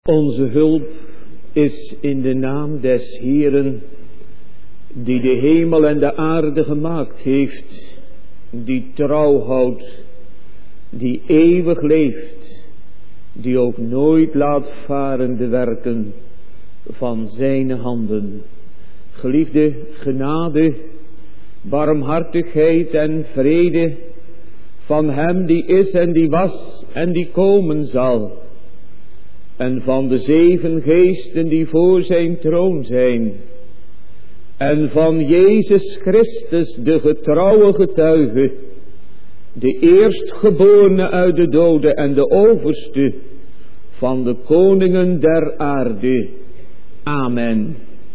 Onze hulp is in de naam des Heeren, die de hemel en de aarde gemaakt heeft, die trouw houdt, die eeuwig leeft, die ook nooit laat varen de werken van zijn handen. Geliefde, genade, barmhartigheid en vrede van hem die is en die was en die komen zal, en van de 7 geesten die voor zijn troon zijn, en van Jezus Christus, de getrouwe getuige, de eerstgeborene uit de doden en de overste van de koningen der aarde. Amen.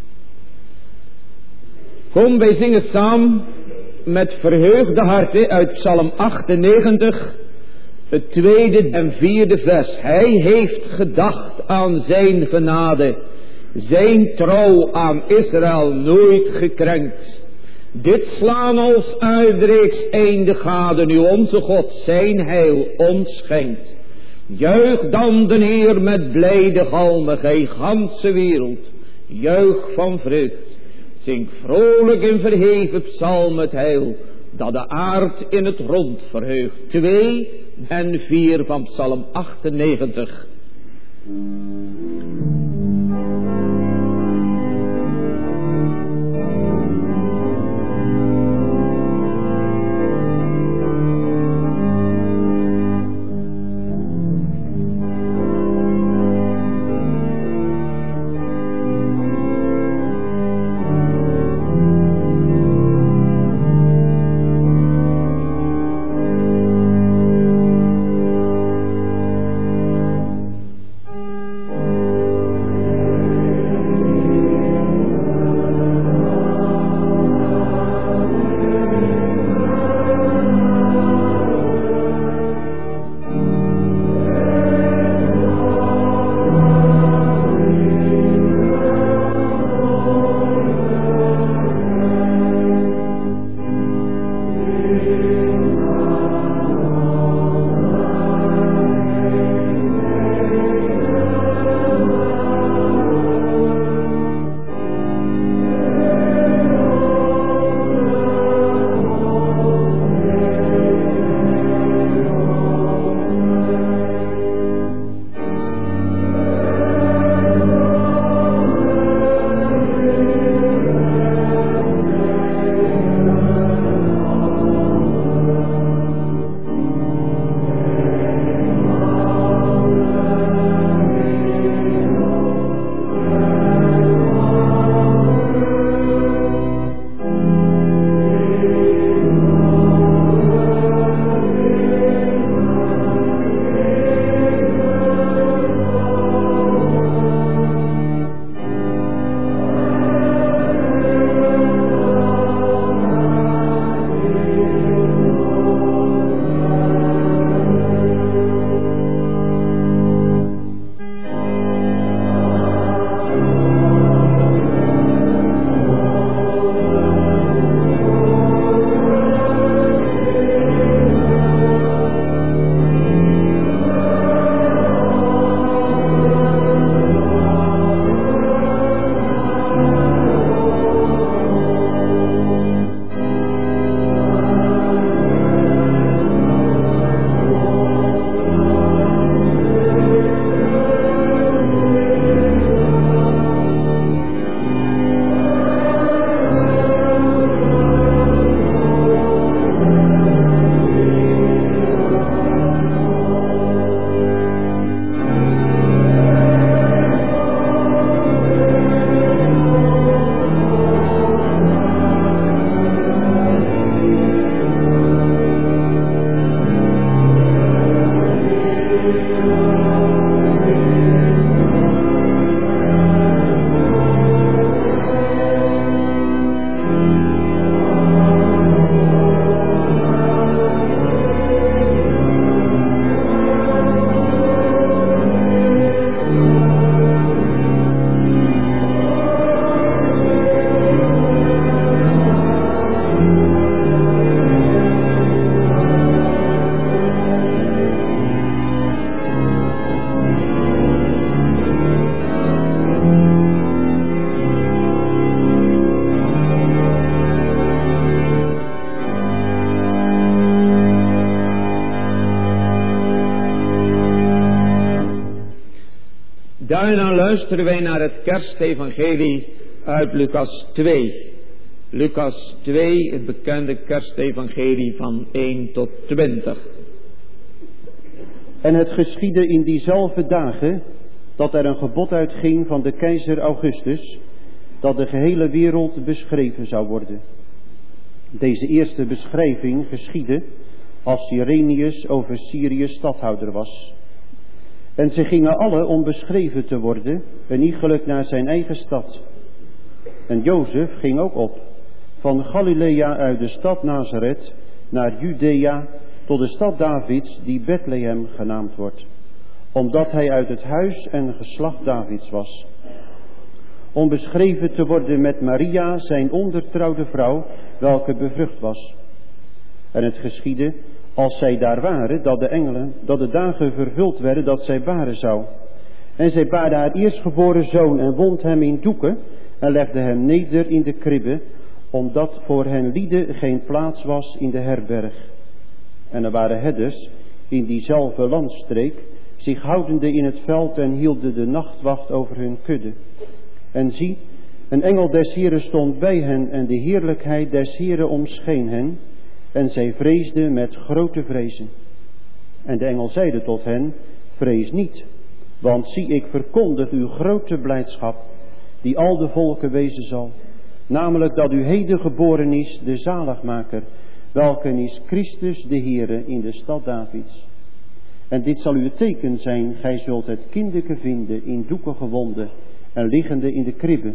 Kom, wij zingen samen met verheugde harten uit Psalm 98, het 2e en 4e vers. Hij heeft gedacht aan zijn genade, zijn trouw aan Israël nooit gekrenkt. Dit slaan als uitreeks einde gade, nu onze God zijn heil ons schenkt. Juich dan de Heer met blijde galmen, gij ganse wereld, juich van vreugd. Zing vrolijk in verheven psalm het heil, dat de aard in het rond verheugt. 2 en 4 van Psalm 98. Daarna luisteren wij naar het kerstevangelie uit Lucas 2. Lucas 2, het bekende kerstevangelie van 1 tot 20. En het geschiedde in diezelfde dagen dat er een gebod uitging van de keizer Augustus, dat de gehele wereld beschreven zou worden. Deze eerste beschrijving geschiedde als Cyrenius over Syrië stadhouder was. En ze gingen alle om beschreven te worden, een iegelijk naar zijn eigen stad. En Jozef ging ook op, van Galilea uit de stad Nazareth naar Judea tot de stad Davids, die Bethlehem genaamd wordt, omdat hij uit het huis en geslacht Davids was. Om beschreven te worden met Maria, zijn ondertrouwde vrouw, welke bevrucht was. En het geschiedde, als zij daar waren, dat de dagen vervuld werden dat zij baren zou. En zij baarde haar eerstgeboren zoon en wond hem in doeken en legde hem neder in de kribbe, omdat voor hen lieden geen plaats was in de herberg. En er waren herders in diezelfde landstreek, zich houdende in het veld en hielden de nachtwacht over hun kudde. En zie, een engel des Heren stond bij hen en de heerlijkheid des Heren omscheen hen. En zij vreesden met grote vrezen. En de engel zeide tot hen, vrees niet, want zie ik verkondig uw grote blijdschap, die al de volken wezen zal. Namelijk dat u heden geboren is, de zaligmaker, welke is Christus de Heere in de stad Davids. En dit zal uw teken zijn, gij zult het kindeke vinden in doeken gewonden en liggende in de kribbe.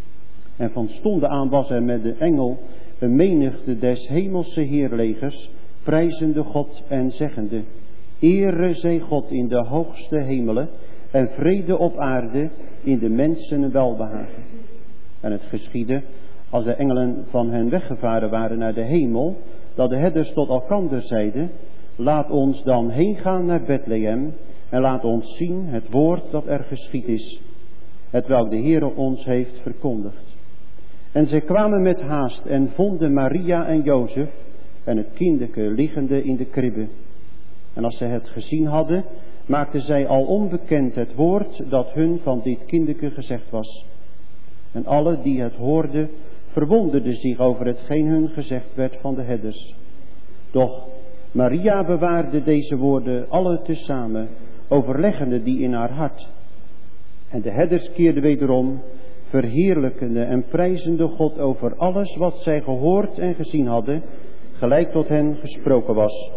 En van stonden aan was er met de engel een menigte des hemelse heerlegers, prijzende God en zeggende, Ere zij God in de hoogste hemelen en vrede op aarde in de mensen welbehagen. En het geschiedde, als de engelen van hen weggevaren waren naar de hemel, dat de herders tot elkander zeiden, laat ons dan heen gaan naar Bethlehem en laat ons zien het woord dat er geschied is, hetwelk de Heere ons heeft verkondigd. En zij kwamen met haast en vonden Maria en Jozef en het kindeke liggende in de kribbe. En als zij het gezien hadden, maakten zij al onbekend het woord dat hun van dit kindeke gezegd was. En alle die het hoorden, verwonderden zich over hetgeen hun gezegd werd van de herders. Doch Maria bewaarde deze woorden alle tezamen, overleggende die in haar hart. En de herders keerden wederom, verheerlijkende en prijzende God over alles wat zij gehoord en gezien hadden, gelijk tot hen gesproken was.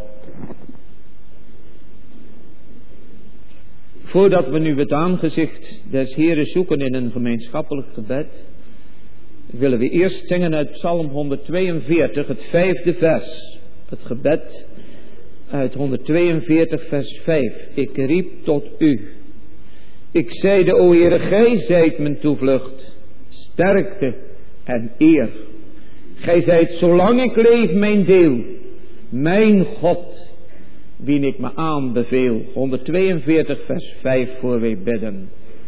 Voordat we nu het aangezicht des Heeren zoeken in een gemeenschappelijk gebed, willen we eerst zingen uit Psalm 142, het 5e vers. Het gebed uit 142 vers 5. Ik riep tot u. Ik zeide, o Heere, gij zijt mijn toevlucht, sterkte en eer. Gij zijt zolang ik leef mijn deel, mijn God, wien ik me aanbeveel. 142 vers 5 voor wij bidden.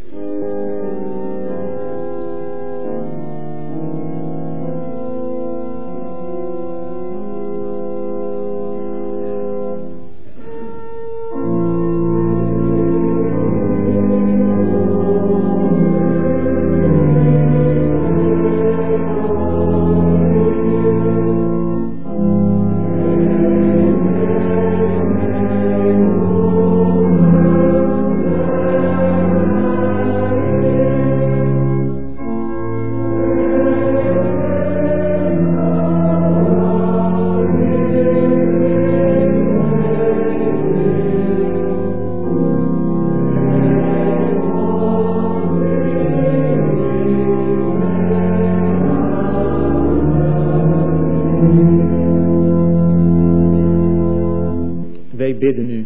Wij bidden u.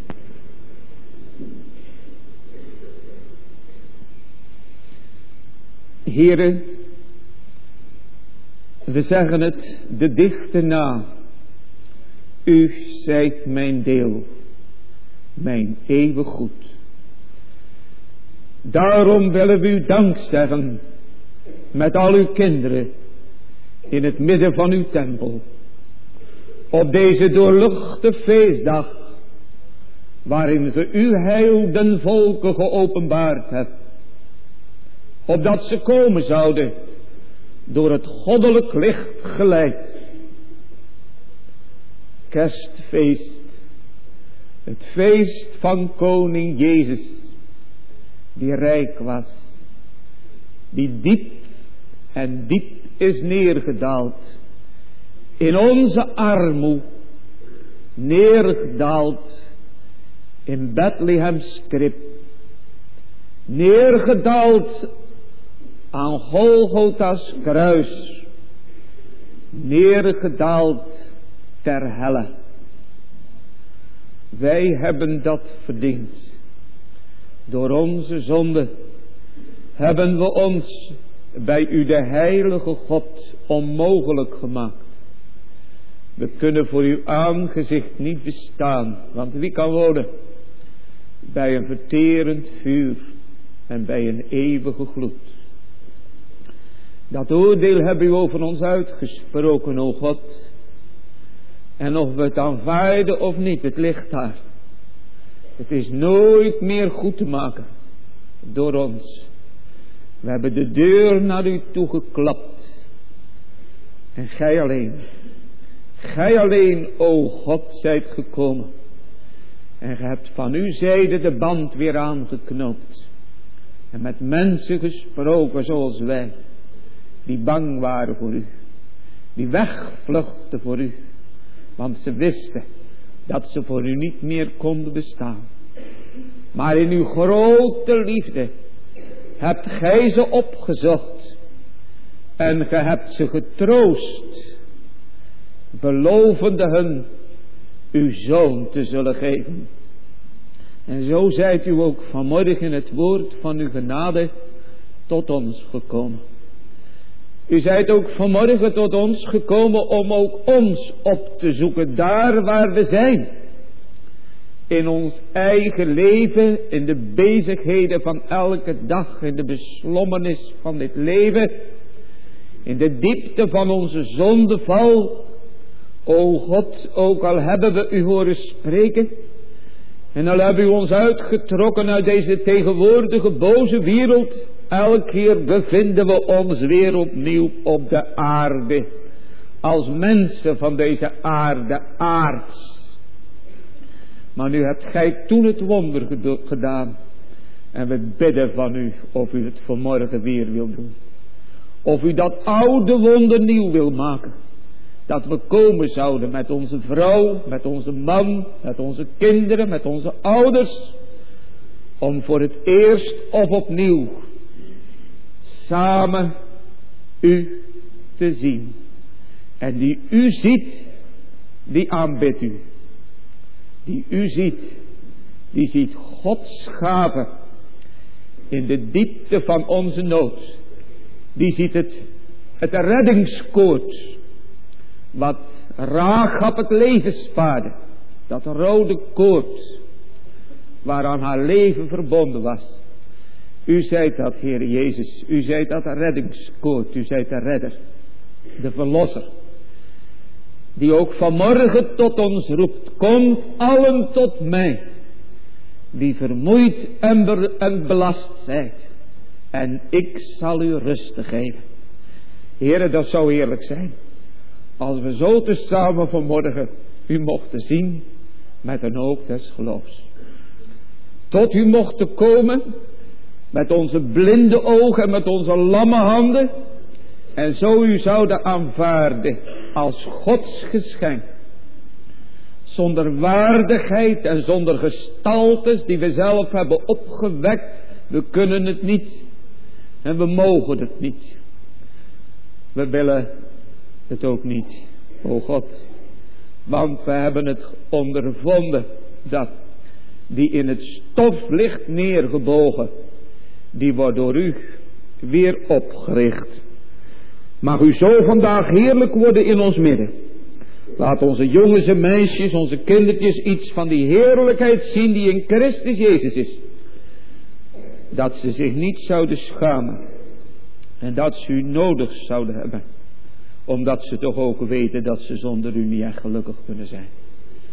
Heere, we zeggen het de dichte na. U zijt mijn deel, mijn eeuwig goed. Daarom willen we u dank zeggen met al uw kinderen in het midden van uw tempel. Op deze doorluchte feestdag waarin ge uw heil den volken geopenbaard hebt, opdat ze komen zouden, door het goddelijk licht geleid. Kerstfeest, het feest van koning Jezus, die rijk was, die diep en diep is neergedaald, in onze armoe, neergedaald in Bethlehems krib, neergedaald aan Golgotha's kruis, neergedaald ter helle. Wij hebben dat verdiend. Door onze zonde hebben we ons bij u de heilige God onmogelijk gemaakt. We kunnen voor uw aangezicht niet bestaan, want wie kan wonen bij een verterend vuur en bij een eeuwige gloed? Dat oordeel hebben u over ons uitgesproken, o God. En of we het aanvaarden of niet, het ligt daar. Het is nooit meer goed te maken door ons. We hebben de deur naar u toegeklapt. En gij alleen, o God, zijt gekomen. En gij hebt van uw zijde de band weer aangeknoopt. En met mensen gesproken zoals wij, die bang waren voor u. Die wegvluchtten voor u. Want ze wisten dat ze voor u niet meer konden bestaan. Maar in uw grote liefde hebt gij ze opgezocht. En gij hebt ze getroost, belovende hun uw zoon te zullen geven. En zo zijt u ook vanmorgen in het woord van uw genade tot ons gekomen. U zijt ook vanmorgen tot ons gekomen om ook ons op te zoeken daar waar we zijn. In ons eigen leven, in de bezigheden van elke dag, in de beslommernis van dit leven, in de diepte van onze zondeval. O God, ook al hebben we u horen spreken, en al hebben u ons uitgetrokken uit deze tegenwoordige boze wereld, elke keer bevinden we ons weer opnieuw op de aarde, als mensen van deze aarde, aards. Maar nu hebt gij toen het wonder gedaan, en we bidden van u of u het vanmorgen weer wil doen. Of u dat oude wonder nieuw wil maken. Dat we komen zouden met onze vrouw, met onze man, met onze kinderen, met onze ouders. Om voor het eerst of opnieuw samen u te zien. En die u ziet, die aanbidt u. Die u ziet, die ziet Gods gave in de diepte van onze nood. Die ziet het reddingskoord wat Rahab het leven spaarde. Dat rode koord waaraan haar leven verbonden was. U zijt dat, Heer Jezus. U zijt dat reddingskoord. U zijt de redder. De verlosser. Die ook vanmorgen tot ons roept. Komt allen tot mij. Die vermoeid en belast zijt. En ik zal u rust geven. Heere, dat zou heerlijk zijn. Als we zo tezamen vanmorgen u mochten zien met een oog des geloofs. Tot u mochten komen met onze blinde ogen en met onze lamme handen. En zo u zouden aanvaarden als Gods geschenk. Zonder waardigheid en zonder gestaltes die we zelf hebben opgewekt. We kunnen het niet. En we mogen het niet. We willen het ook niet, o God. Want we hebben het ondervonden dat die in het stof ligt neergebogen, die wordt door u weer opgericht. Mag u zo vandaag heerlijk worden in ons midden. Laat onze jongens en meisjes, onze kindertjes iets van die heerlijkheid zien die in Christus Jezus is. Dat ze zich niet zouden schamen. En dat ze u nodig zouden hebben. Omdat ze toch ook weten dat ze zonder u niet echt gelukkig kunnen zijn.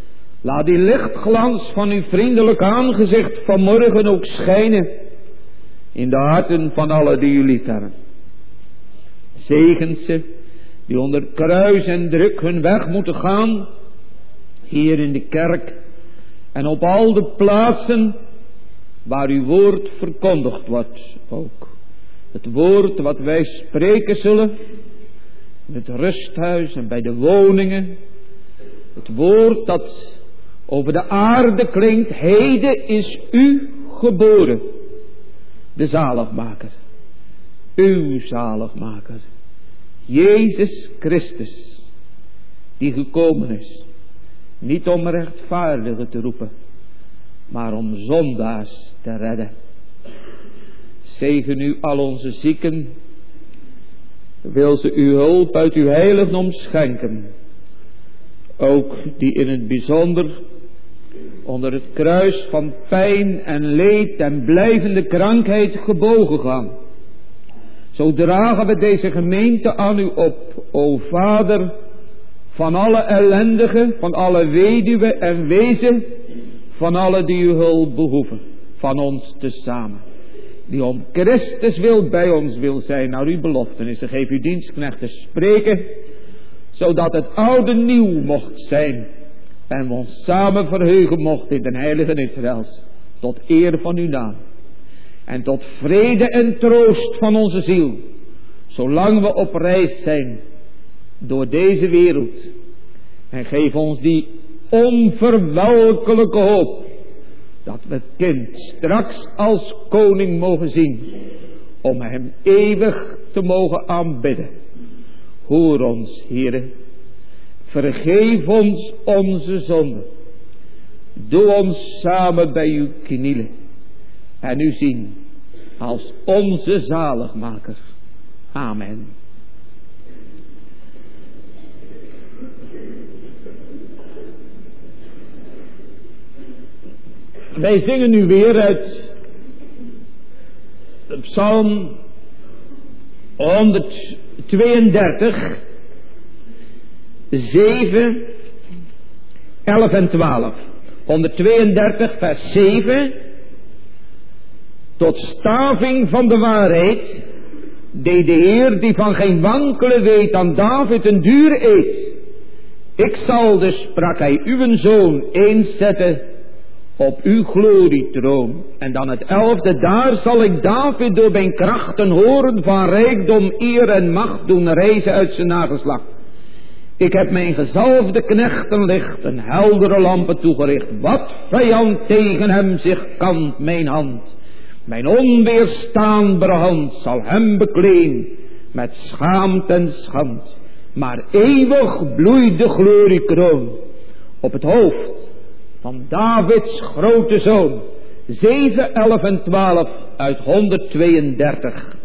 Laat die lichtglans van uw vriendelijk aangezicht vanmorgen ook schijnen in de harten van allen die u lief hebben. Zegent ze die onder kruis en druk hun weg moeten gaan, hier in de kerk en op al de plaatsen waar uw woord verkondigd wordt ook. Het woord wat wij spreken zullen, in het rusthuis en bij de woningen. Het woord dat over de aarde klinkt, heden is u geboren, de zaligmaker, uw zaligmaker, Jezus Christus, die gekomen is, niet om rechtvaardigen te roepen, maar om zondaars te redden. Zegen u al onze zieken, wil ze uw hulp uit uw heiligdom schenken, ook die in het bijzonder onder het kruis van pijn en leed en blijvende krankheid gebogen gaan. Zo dragen we deze gemeente aan u op, o Vader, van alle ellendigen, van alle weduwen en wezen, van alle die uw hulp behoeven, van ons tezamen, die om Christus wil bij ons wil zijn, naar uw beloftenissen. Geef uw dienstknechten spreken, zodat het oude nieuw mocht zijn en we ons samen verheugen mochten in den heiligen Israëls, tot eer van uw naam en tot vrede en troost van onze ziel, zolang we op reis zijn door deze wereld. En geef ons die onverwelkelijke hoop, dat we het kind straks als koning mogen zien, om hem eeuwig te mogen aanbidden. Hoor ons, Heere, vergeef ons onze zonden, doe ons samen bij uw knielen en u zien als onze zaligmaker. Amen. Wij zingen nu weer uit Psalm 132, 7, 11 en 12. 132 vers 7. Tot staving van de waarheid deed de Heer die van geen wankelen weet aan David een dure eed. Ik zal dus, sprak hij, uw zoon eens zetten op uw glorietroon. En dan het 11e, daar zal ik David door mijn krachten horen, van rijkdom, eer en macht doen reizen uit zijn nageslacht. Ik heb mijn gezalfde knechten licht en heldere lampen toegericht. Wat vijand tegen hem zich kant, mijn hand, mijn onweerstaanbare hand zal hem bekleen met schaamte en schand. Maar eeuwig bloeit de gloriekroon op het hoofd van Davids grote zoon. 7, 11 en 12 uit 132.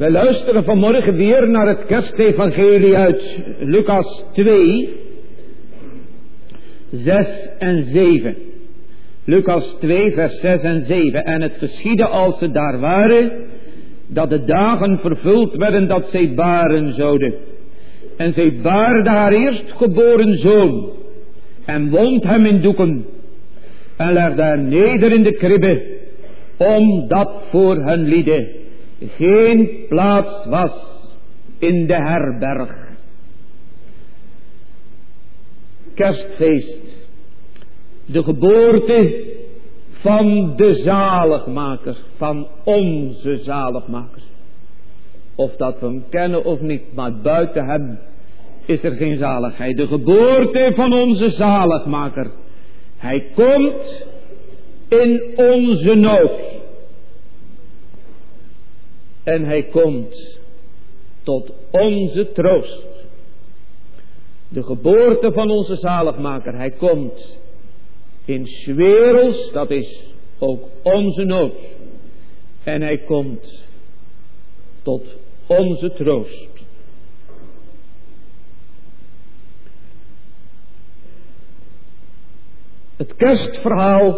Wij luisteren vanmorgen weer naar het kerstevangelie uit Lucas 2, 6 en 7. Lucas 2 vers 6 en 7. En het geschiedde als ze daar waren, dat de dagen vervuld werden dat zij baren zouden. En zij baarde haar eerstgeboren zoon en wond hem in doeken en legde hem neder in de kribbe, omdat voor hun lieden geen plaats was in de herberg. Kerstfeest. De geboorte van de zaligmaker, van onze zaligmaker. Of dat we hem kennen of niet, maar buiten hem is er geen zaligheid. De geboorte van onze zaligmaker. Hij komt in onze nood. En hij komt tot onze troost. De geboorte van onze zaligmaker. Hij komt in 's werelds, dat is ook onze nood. En hij komt tot onze troost. Het kerstverhaal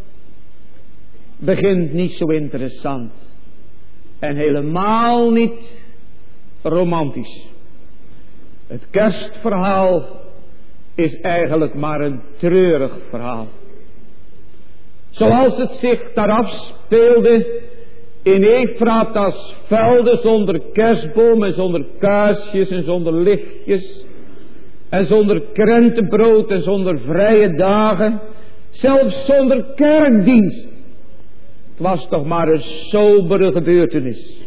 begint niet zo interessant. En helemaal niet romantisch. Het kerstverhaal is eigenlijk maar een treurig verhaal. Zoals het zich daar afspeelde in Efrata's velden, zonder kerstboom en zonder kaarsjes en zonder lichtjes. En zonder krentenbrood en zonder vrije dagen. Zelfs zonder kerkdienst. Het was toch maar een sobere gebeurtenis.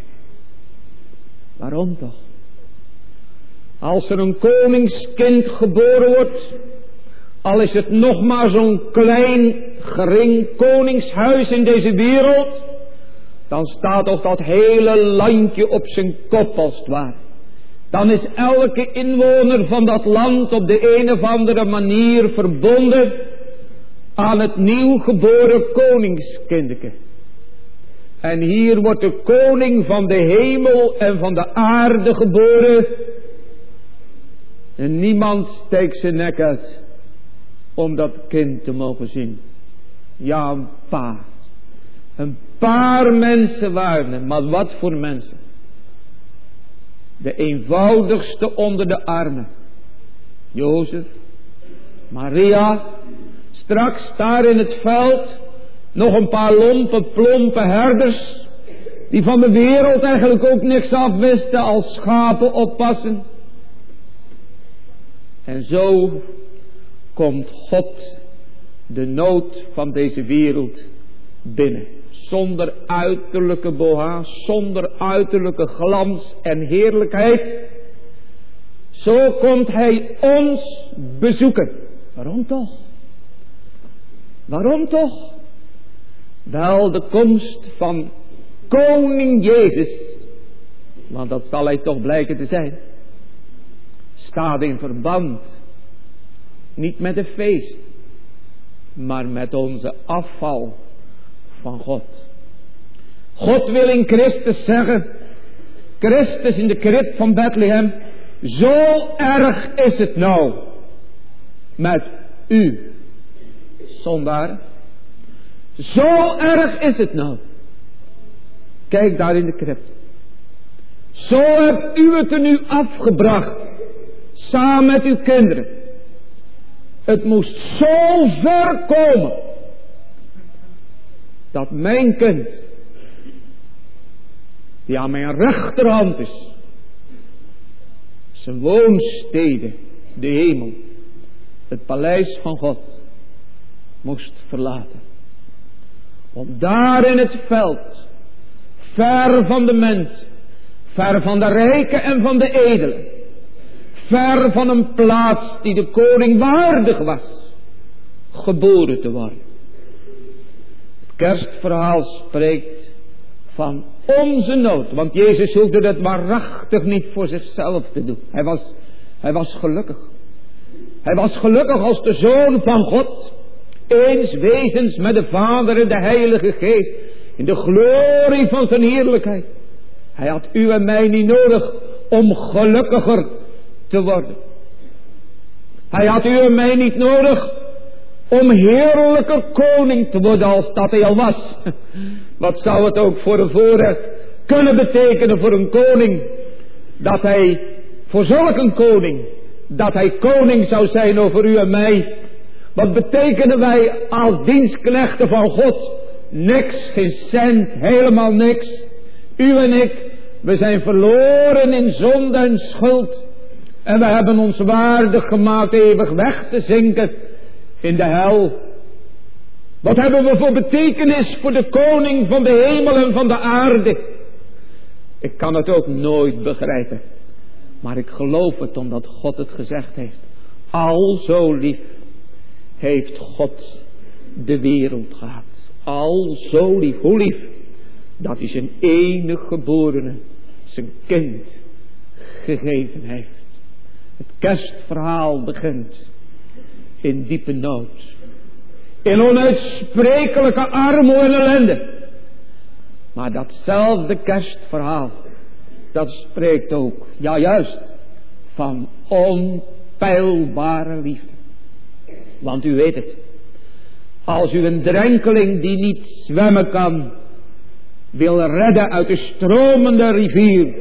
Waarom toch? Als er een koningskind geboren wordt, al is het nog maar zo'n klein, gering koningshuis in deze wereld, dan staat toch dat hele landje op zijn kop als het ware. Dan is elke inwoner van dat land op de een of andere manier verbonden aan het nieuw geboren koningskindje. En hier wordt de koning van de hemel en van de aarde geboren. En niemand steekt zijn nek uit om dat kind te mogen zien. Ja, een paar. Een paar mensen waren er, maar wat voor mensen. De eenvoudigste onder de armen. Jozef, Maria, straks daar in het veld nog een paar lompe, plompe herders, die van de wereld eigenlijk ook niks afwisten als schapen oppassen. En zo komt God de nood van deze wereld binnen. Zonder uiterlijke boha, zonder uiterlijke glans en heerlijkheid. Zo komt hij ons bezoeken. Waarom toch? Waarom toch? Wel, de komst van koning Jezus, want dat zal hij toch blijken te zijn, staat in verband niet met een feest, maar met onze afval van God. God wil in Christus zeggen, Christus in de krib van Bethlehem, zo erg is het nou met u, zondaar. Zo erg is het nou. Kijk daar in de krib. Zo hebt u het er nu afgebracht, samen met uw kinderen. Het moest zo ver komen, dat mijn kind, die aan mijn rechterhand is, zijn woonstede, de hemel, het paleis van God, moest verlaten. Om daar in het veld, ver van de mensen, ver van de rijken en van de edelen, ver van een plaats die de koning waardig was, geboren te worden. Het kerstverhaal spreekt van onze nood, want Jezus hoefde dat waarachtig niet voor zichzelf te doen. Hij was gelukkig. Hij was gelukkig als de Zoon van God, eens wezens met de Vader en de Heilige Geest, in de glorie van zijn heerlijkheid. Hij had u en mij niet nodig om gelukkiger te worden. Hij had u en mij niet nodig om heerlijker koning te worden als dat hij al was. Wat zou het ook voor een voorrecht kunnen betekenen voor een koning, dat hij, voor zulk een koning, dat hij koning zou zijn over u en mij. Wat betekenen wij als dienstknechten van God? Niks, geen cent, helemaal niks. U en ik, we zijn verloren in zonde en schuld. En we hebben ons waardig gemaakt eeuwig weg te zinken in de hel. Wat hebben we voor betekenis voor de koning van de hemel en van de aarde? Ik kan het ook nooit begrijpen. Maar ik geloof het omdat God het gezegd heeft. Al zo lief heeft God de wereld gehad. Al zo lief. Hoe lief? Dat hij zijn enige geborene, zijn kind, gegeven heeft. Het kerstverhaal begint in diepe nood. In onuitsprekelijke armoede en ellende. Maar datzelfde kerstverhaal, dat spreekt ook, ja juist, van onpeilbare liefde. Want u weet het, als u een drenkeling die niet zwemmen kan, wil redden uit de stromende rivier,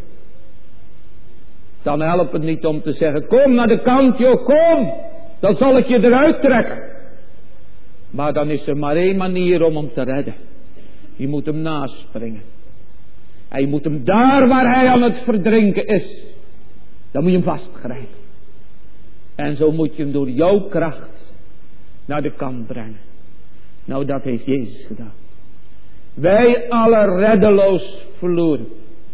dan helpt het niet om te zeggen, kom naar de kant joh, kom, dan zal ik je eruit trekken. Maar dan is er maar één manier om hem te redden. Je moet hem naspringen. En je moet hem daar waar hij aan het verdrinken is, dan moet je hem vastgrijpen. En zo moet je hem door jouw kracht naar de kant brengen. Nou, dat heeft Jezus gedaan. Wij alle reddeloos verloren.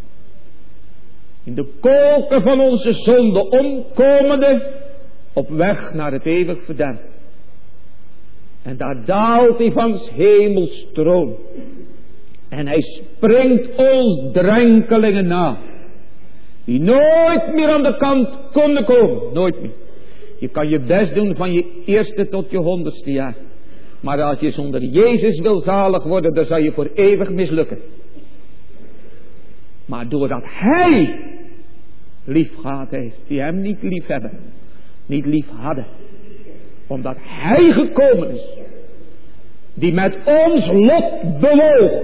In de kolken van onze zonde omkomende, op weg naar het eeuwig verderf. En daar daalt hij van 's hemels troon. En hij springt ons drenkelingen na. Die nooit meer aan de kant konden komen. Nooit meer. Je kan je best doen van je eerste tot je 100ste jaar. Maar als je zonder Jezus wil zalig worden, dan zal je voor eeuwig mislukken. Maar doordat hij lief gehad heeft, die hem niet lief hebben, niet lief hadden, omdat hij gekomen is, die met ons lot bewoog,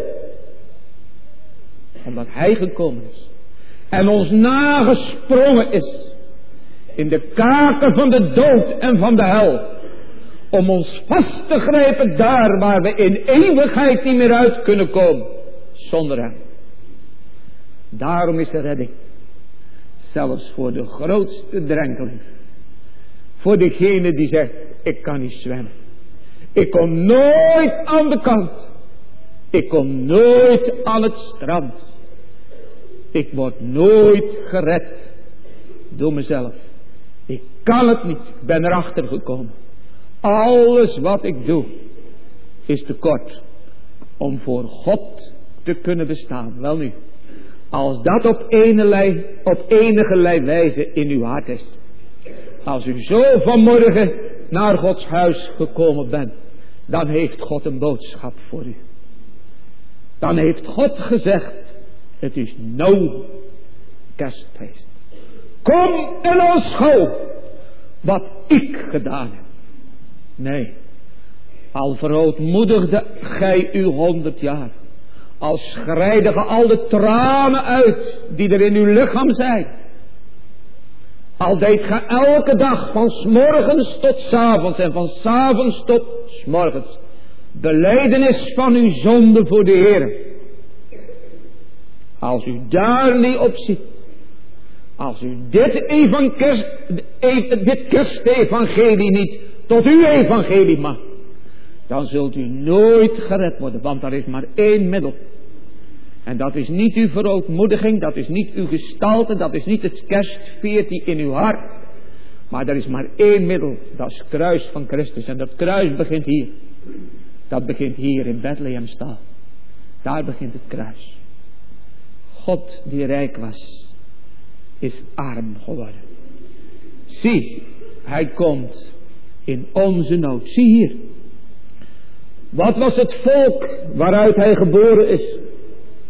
omdat hij gekomen is en ons nagesprongen is in de kaken van de dood en van de hel, om ons vast te grijpen daar waar we in eeuwigheid niet meer uit kunnen komen zonder hem. Daarom is de redding zelfs voor de grootste drenkeling, voor degene die zegt, ik kan niet zwemmen, ik kom nooit aan de kant, ik kom nooit aan het strand, ik word nooit gered door mezelf, ik kan het niet, ik ben erachter gekomen. Alles wat ik doe is te kort om voor God te kunnen bestaan. Wel nu, als dat op enige wijze in uw hart is, als u zo vanmorgen naar Gods huis gekomen bent, dan heeft God een boodschap voor u. Dan heeft God gezegd, het is nou kerstfeest. Kom en aanschouw wat ik gedaan heb. Nee, al verootmoedigde gij u 100 jaar, al schreide ge al de tranen uit die er in uw lichaam zijn, al deed ge elke dag van 's morgens tot 's avonds en van 's avonds tot 's morgens belijdenis van uw zonde voor de Heer. Als u daar niet op ziet, als u dit kerstevangelie niet tot uw evangelie mag, dan zult u nooit gered worden. Want er is maar één middel. En dat is niet uw verootmoediging, dat is niet uw gestalte, dat is niet het kerstveertje in uw hart. Maar er is maar één middel, dat is het kruis van Christus. En dat kruis begint hier. Dat begint hier in Bethlehemstal. Daar begint het kruis. God die rijk was, is arm geworden. Zie, hij komt in onze nood. Zie hier. Wat was het volk waaruit hij geboren is?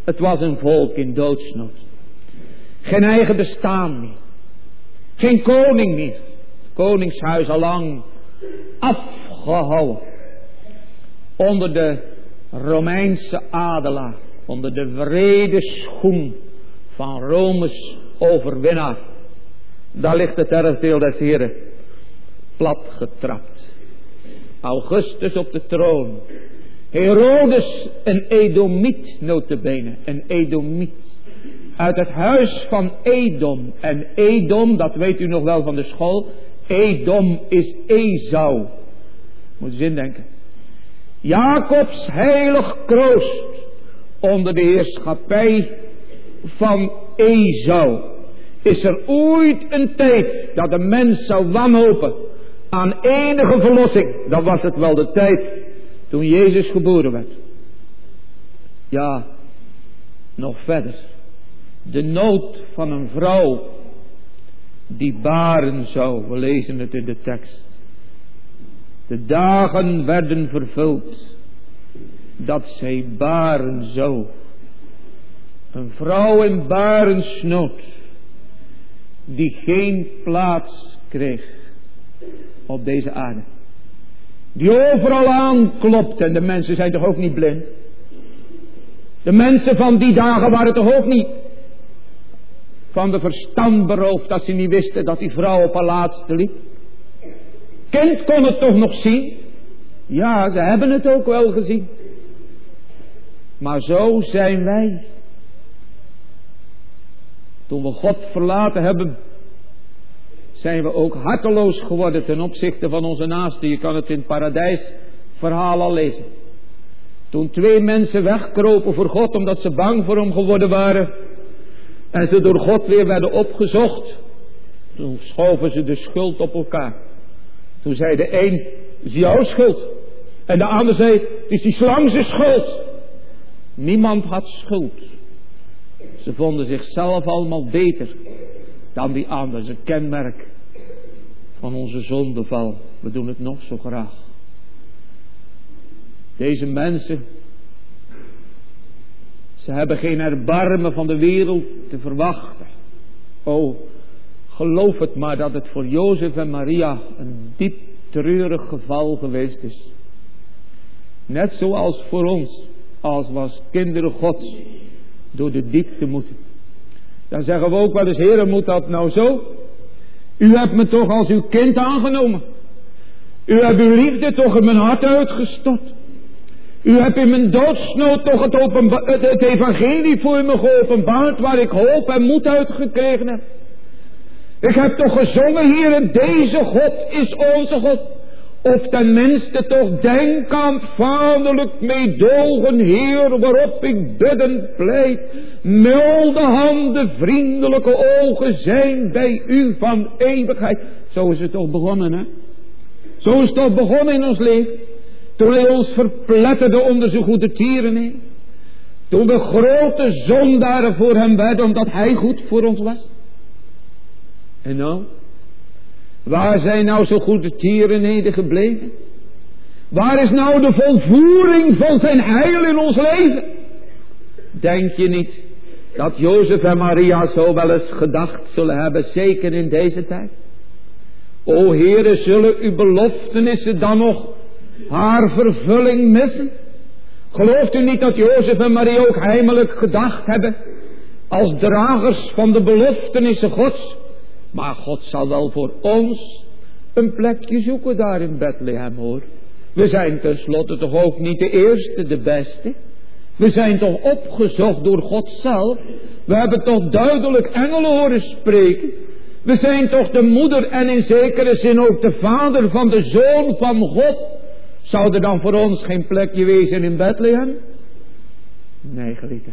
Het was een volk in doodsnood. Geen eigen bestaan meer. Geen koning meer. Het koningshuis al lang afgehouden. Onder de Romeinse adelaar. Onder de wrede schoen van Rome's overwinnaar. Daar ligt het erfdeel des Heren platgetrapt. Augustus op de troon. Herodes een Edomiet notabene. Een Edomiet. Uit het huis van Edom. En Edom, dat weet u nog wel van de school. Edom is Esau. Moet je eens indenken. Jacobs heilig kroost. Onder de heerschappij van Esau. Is er ooit een tijd dat de mens zou wanhopen aan enige verlossing? Dan was het wel de tijd toen Jezus geboren werd. Ja, nog verder. De nood van een vrouw die baren zou. We lezen het in de tekst. De dagen werden vervuld dat zij baren zou. Een vrouw in barensnood die geen plaats kreeg op deze aarde. Die overal aanklopt. En de mensen zijn toch ook niet blind? De mensen van die dagen waren toch ook niet van de verstand beroofd dat ze niet wisten dat die vrouw op haar laatste liep? Kind kon het toch nog zien? Ja, ze hebben het ook wel gezien. Maar zo zijn wij. Toen we God verlaten hebben, zijn we ook harteloos geworden ten opzichte van onze naasten. Je kan het in het paradijsverhaal al lezen. Toen 2 mensen wegkropen voor God omdat ze bang voor hem geworden waren. En ze door God weer werden opgezocht. Toen schoven ze de schuld op elkaar. Toen zei de een, het is jouw schuld. En de ander zei, het is die slang zijn schuld. Niemand had schuld. Ze vonden zichzelf allemaal beter dan die ander. Dat is een kenmerk van onze zondeval. We doen het nog zo graag. Deze mensen, ze hebben geen erbarmen van de wereld te verwachten. Oh, geloof het maar dat het voor Jozef en Maria een diep treurig geval geweest is. Net zoals voor ons, als we als kinderen Gods door de diepte moeten. Dan zeggen we ook wel eens, Heere, moet dat nou zo? U hebt me toch als uw kind aangenomen. U hebt uw liefde toch in mijn hart uitgestort. U hebt in mijn doodsnood toch het evangelie voor me geopenbaard, waar ik hoop en moed uitgekregen heb. Ik heb toch gezongen, Heere, deze God is onze God. Of tenminste toch denk aan het vaderlijk meedogen, Heer, waarop ik biddend pleit. Milde handen, vriendelijke ogen zijn bij u van eeuwigheid. Zo is het toch begonnen, hè? Zo is het toch begonnen in ons leven. Toen hij ons verpletterde onder zijn goede tieren heen. Toen we grote zondaren voor hem werden, omdat hij goed voor ons was. En nou? Waar zijn nou zo goede tierenheden gebleven? Waar is nou de volvoering van zijn heil in ons leven? Denk je niet dat Jozef en Maria zo wel eens gedacht zullen hebben, zeker in deze tijd? O Heere, zullen uw beloftenissen dan nog haar vervulling missen? Gelooft u niet dat Jozef en Maria ook heimelijk gedacht hebben als dragers van de beloftenissen Gods? Maar God zal wel voor ons een plekje zoeken daar in Bethlehem, hoor. We zijn tenslotte toch ook niet de eerste, de beste. We zijn toch opgezocht door God zelf. We hebben toch duidelijk engelen horen spreken. We zijn toch de moeder en in zekere zin ook de vader van de Zoon van God. Zou er dan voor ons geen plekje wezen in Bethlehem? Nee, geliefde.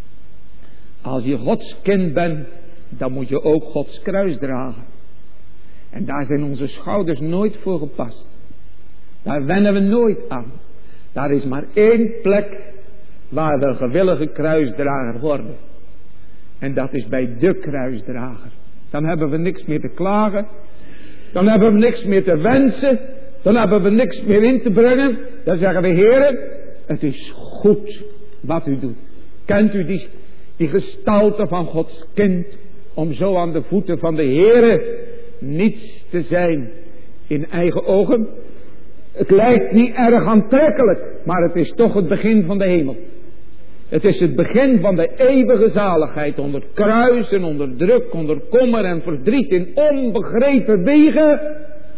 Als je Gods kind bent, dan moet je ook Gods kruis dragen. En daar zijn onze schouders nooit voor gepast. Daar wennen we nooit aan. Daar is maar één plek waar we gewillige kruisdrager worden. En dat is bij de kruisdrager. Dan hebben we niks meer te klagen. Dan hebben we niks meer te wensen. Dan hebben we niks meer in te brengen. Dan zeggen we, Heere, het is goed wat u doet. Kent u die gestalte van Gods kind, om zo aan de voeten van de Heere niets te zijn in eigen ogen? Het lijkt niet erg aantrekkelijk, maar het is toch het begin van de hemel. Het is het begin van de eeuwige zaligheid, onder kruis en onder druk, onder kommer en verdriet, in onbegrepen wegen,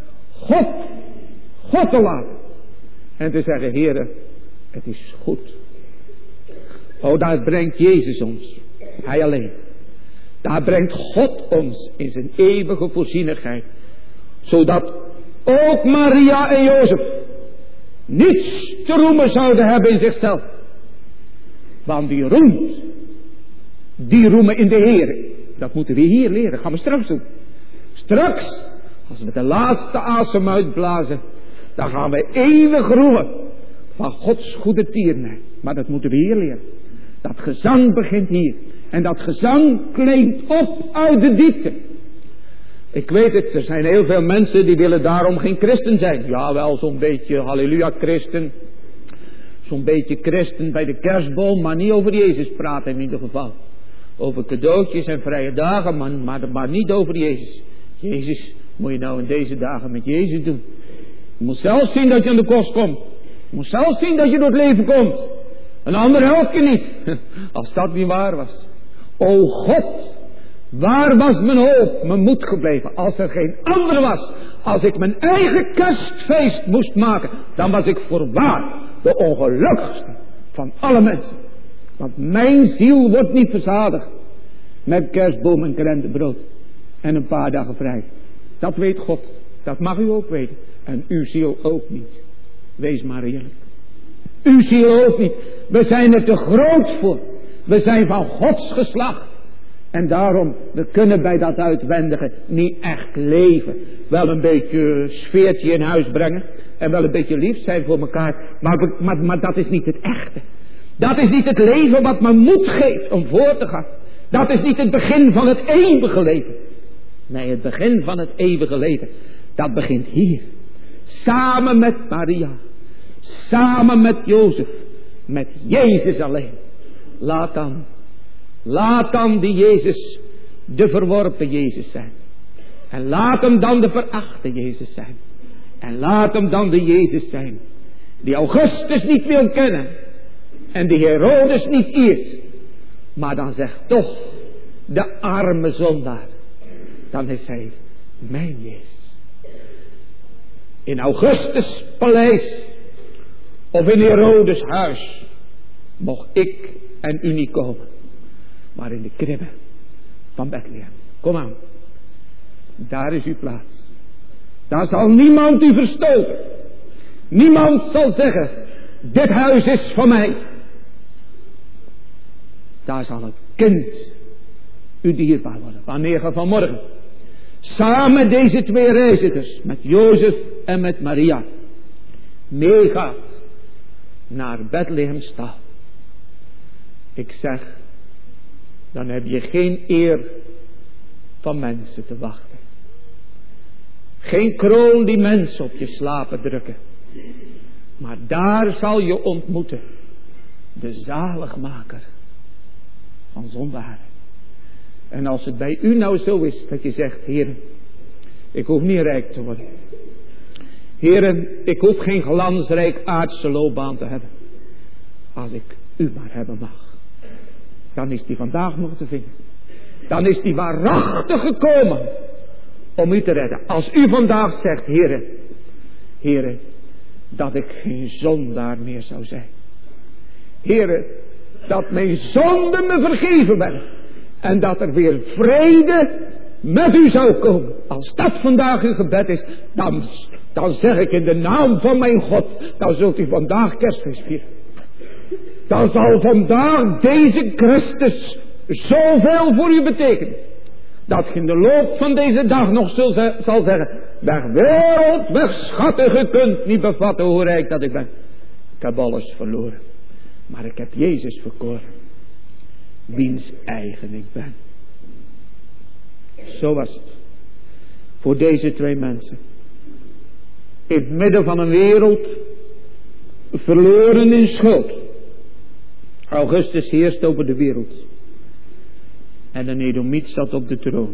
God te laten. En te zeggen, Heere, het is goed. Oh, daar brengt Jezus ons, Hij alleen. Daar brengt God ons in zijn eeuwige voorzienigheid. Zodat ook Maria en Jozef niets te roemen zouden hebben in zichzelf. Want wie roemt, die roemen in de Heer. Dat moeten we hier leren. Gaan we straks doen. Straks, als we de laatste asem uitblazen, dan gaan we eeuwig roemen van Gods goede tierenheid. Maar dat moeten we hier leren. Dat gezang begint hier. En dat gezang klinkt op uit de diepte. Ik weet het, er zijn heel veel mensen die willen daarom geen christen zijn. Jawel, zo'n beetje halleluja christen. Zo'n beetje christen bij de kerstboom, maar niet over Jezus praten in ieder geval. Over cadeautjes en vrije dagen, maar niet over Jezus. Jezus moet je nou in deze dagen met Jezus doen. Je moet zelf zien dat je aan de kost komt. Je moet zelf zien dat je door het leven komt. Een ander helpt je niet. Als dat niet waar was. O God, waar was mijn hoop, mijn moed gebleven? Als er geen ander was. Als ik mijn eigen kerstfeest moest maken, dan was ik voorwaar de ongelukkigste van alle mensen. Want mijn ziel wordt niet verzadigd met kerstboom en krentenbrood en een paar dagen vrij. Dat weet God. Dat mag u ook weten. En uw ziel ook niet. Wees maar eerlijk. Uw ziel ook niet. We zijn er te groot voor. We zijn van Gods geslacht. En daarom, we kunnen bij dat uitwendige niet echt leven. Wel een beetje sfeertje in huis brengen. En wel een beetje lief zijn voor elkaar. Maar dat is niet het echte. Dat is niet het leven wat me moed geeft om voor te gaan. Dat is niet het begin van het eeuwige leven. Nee, het begin van het eeuwige leven. Dat begint hier. Samen met Maria. Samen met Jozef. Met Jezus alleen. Laat dan die Jezus de verworpen Jezus zijn. En laat hem dan de verachte Jezus zijn. En laat hem dan de Jezus zijn die Augustus niet wil kennen. En die Herodes niet eert. Maar dan zegt toch de arme zondaar. Dan is hij mijn Jezus. In Augustus paleis. Of in Herodes huis. Mocht ik en u niet komen. Maar in de kribbe van Bethlehem. Kom aan. Daar is uw plaats. Daar zal niemand u verstoten. Niemand zal zeggen. Dit huis is van mij. Daar zal het kind u dierbaar worden. Wanneer vanmorgen. Samen deze twee reizigers. Met Jozef en met Maria. Meegaat. Naar Bethlehem stal. Ik zeg. Dan heb je geen eer van mensen te wachten. Geen kroon die mensen op je slapen drukken. Maar daar zal je ontmoeten. De zaligmaker van zondaren. En als het bij u nou zo is dat je zegt. Heren, ik hoef niet rijk te worden. Heren, ik hoef geen glansrijk aardse loopbaan te hebben. Als ik u maar hebben mag. Dan is die vandaag nog te vinden. Dan is die waarachtig gekomen. Om u te redden. Als u vandaag zegt. Heren. Dat ik geen zondaar meer zou zijn. Heren. Dat mijn zonden me vergeven werden. En dat er weer vrede met u zou komen. Als dat vandaag uw gebed is. Dan zeg ik in de naam van mijn God. Dan zult u vandaag kerstfeest vieren. Dan zal vandaag deze Christus zoveel voor u betekenen. Dat je in de loop van deze dag nog zal zeggen. Weg wereld, weg schatten, je kunt niet bevatten hoe rijk dat ik ben. Ik heb alles verloren. Maar ik heb Jezus verkoren. Wiens eigen ik ben. Zo was het. Voor deze twee mensen. In het midden van een wereld. Verloren in schuld. Augustus heerst over de wereld. En een Edomiet zat op de troon.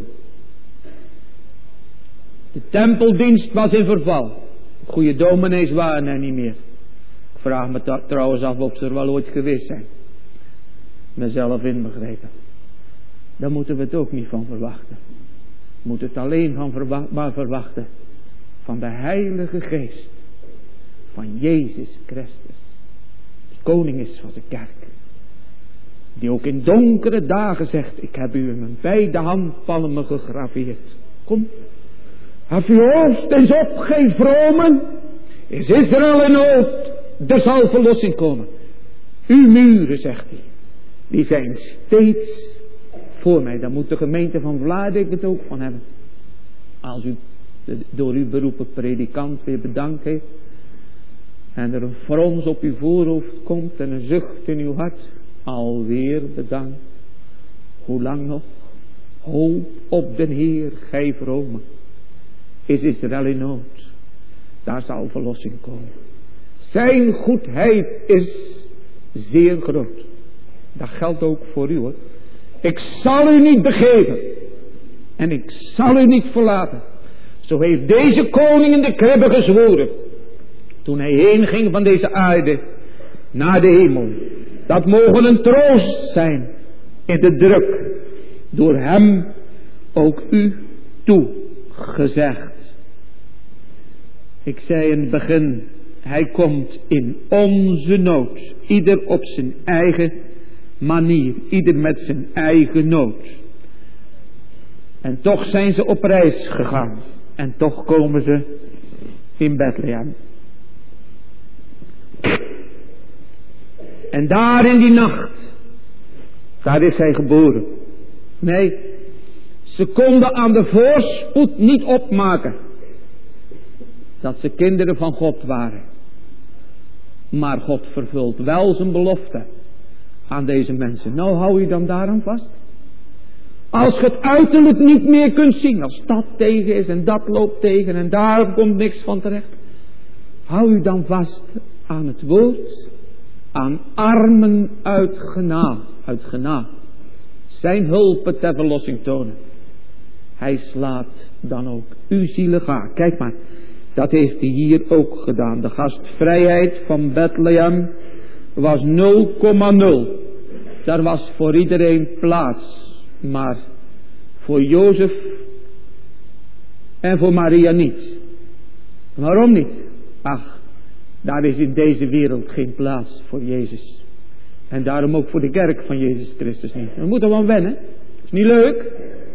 De tempeldienst was in verval. Goede dominees waren er niet meer. Ik vraag me trouwens af of ze er wel ooit geweest zijn. Mezelf inbegrepen. Daar moeten we het ook niet van verwachten. We moeten het alleen maar verwachten van de Heilige Geest. Van Jezus Christus. Die koning is van zijn kerk. Die ook in donkere dagen zegt, ik heb u in mijn beide handpalmen gegraveerd. Kom, hef uw hoofd eens op, geen vromen. Is Israël in nood, er zal verlossing komen. Uw muren, zegt hij, die zijn steeds voor mij. Daar moet de gemeente van Vlaardijk het ook van hebben. Als u door uw beroepen predikant weer bedankt heeft. En er een frons op uw voorhoofd komt en een zucht in uw hart. Alweer bedankt. Hoe lang nog? Hoop op den Heer, gij vromen. Is Israël in nood? Daar zal verlossing komen. Zijn goedheid is zeer groot. Dat geldt ook voor u hoor. Ik zal u niet begeven. En ik zal u niet verlaten. Zo heeft deze koning in de kribbe gezworen. Toen hij heen ging van deze aarde naar de hemel. Dat mogen een troost zijn in de druk. Door hem ook u toegezegd. Ik zei in het begin. Hij komt in onze nood. Ieder op zijn eigen manier. Ieder met zijn eigen nood. En toch zijn ze op reis gegaan. En toch komen ze in Bethlehem. En daar in die nacht. Daar is hij geboren. Nee. Ze konden aan de voorspoed niet opmaken. Dat ze kinderen van God waren. Maar God vervult wel zijn belofte. Aan deze mensen. Nou hou je dan daaraan vast. Als je het uiterlijk niet meer kunt zien. Als dat tegen is en dat loopt tegen. En daar komt niks van terecht. Hou je dan vast aan het woord. Aan armen uit genade. Zijn hulpen ter verlossing tonen. Hij slaat dan ook uw zielen gaar. Kijk maar. Dat heeft hij hier ook gedaan. De gastvrijheid van Bethlehem was 0,0. Daar was voor iedereen plaats. Maar voor Jozef en voor Maria niet. Waarom niet? Ach, daar is in deze wereld geen plaats voor Jezus. En daarom ook voor de kerk van Jezus Christus niet. We moeten wel wennen. Is niet leuk.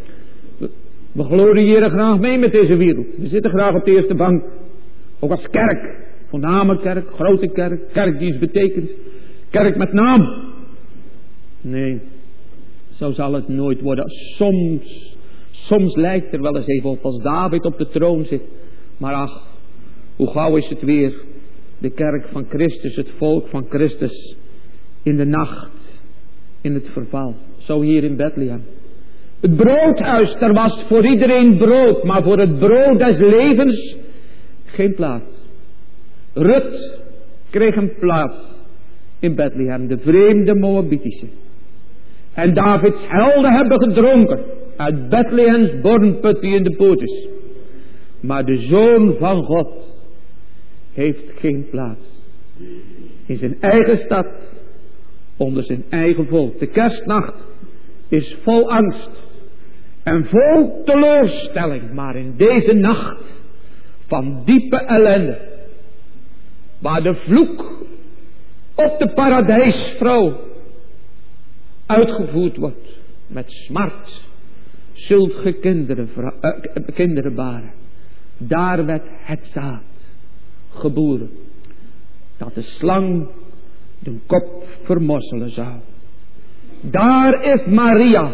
We gloriëren graag mee met deze wereld. We zitten graag op de eerste bank. Ook als kerk. Voorname kerk, grote kerk. Kerk die iets betekent. Kerk met naam. Nee. Zo zal het nooit worden. Soms lijkt er wel eens even op als David op de troon zit. Maar ach, hoe gauw is het weer. De kerk van Christus, het volk van Christus. In de nacht. In het verval. Zo hier in Bethlehem. Het broodhuis, er was voor iedereen brood. Maar voor het brood des levens geen plaats. Rut kreeg een plaats in Bethlehem. De vreemde Moabitische. En Davids helden hebben gedronken uit Bethlehems bornput die in de poort is. Maar de Zoon van God heeft geen plaats. In zijn eigen stad, onder zijn eigen volk. De kerstnacht is vol angst en vol teleurstelling. Maar in deze nacht van diepe ellende, waar de vloek op de paradijsvrouw uitgevoerd wordt met smart, zult ge kinderen baren. Daar werd het zaad geboren, dat de slang de kop vermorzelen zou. Daar is Maria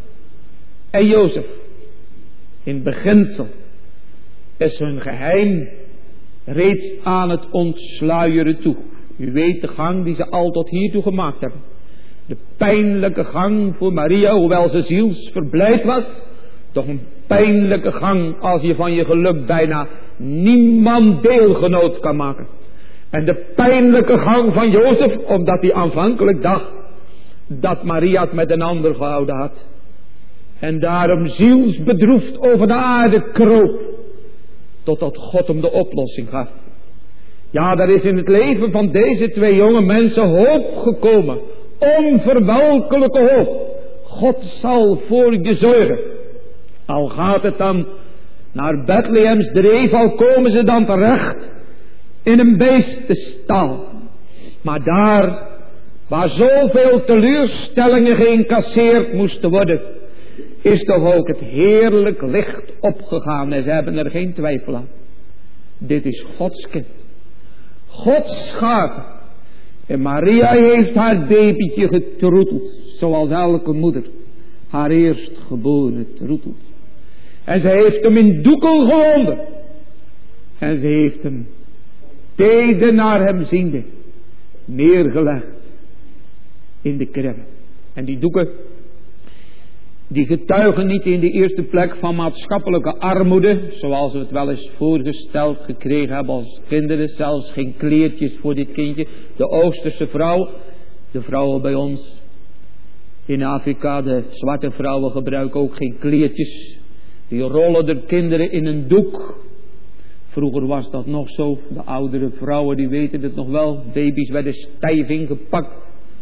en Jozef. In beginsel is hun geheim reeds aan het ontsluieren toe. U weet de gang die ze al tot hiertoe gemaakt hebben. De pijnlijke gang voor Maria, hoewel ze zielsverblijd was. Toch een pijnlijke gang als je van je geluk bijna niemand deelgenoot kan maken. En de pijnlijke gang van Jozef, omdat hij aanvankelijk dacht dat Maria het met een ander gehouden had. En daarom zielsbedroefd over de aarde kroop. Totdat God hem de oplossing gaf. Ja, er is in het leven van deze twee jonge mensen hoop gekomen. Onverwelkelijke hoop. God zal voor je zorgen. Al gaat het dan naar Bethlehems dreef, al komen ze dan terecht in een beestenstal. Maar daar, waar zoveel teleurstellingen geïncasseerd moesten worden, is toch ook het heerlijk licht opgegaan. En ze hebben er geen twijfel aan. Dit is Gods kind. Gods schapen. En Maria heeft haar babytje getroeteld. Zoals elke moeder haar eerstgeborene troetelt. En ze heeft hem in doeken gewonden. En ze heeft hem teder naar hem ziende neergelegd in de kribbe. En die doeken, die getuigen niet in de eerste plek van maatschappelijke armoede, zoals we het wel eens voorgesteld gekregen hebben als kinderen, zelfs geen kleertjes voor dit kindje. De Oosterse vrouw, de vrouwen bij ons in Afrika, de zwarte vrouwen gebruiken ook geen kleertjes. Die rollen de kinderen in een doek. Vroeger was dat nog zo. De oudere vrouwen die weten het nog wel. Baby's werden stijf ingepakt.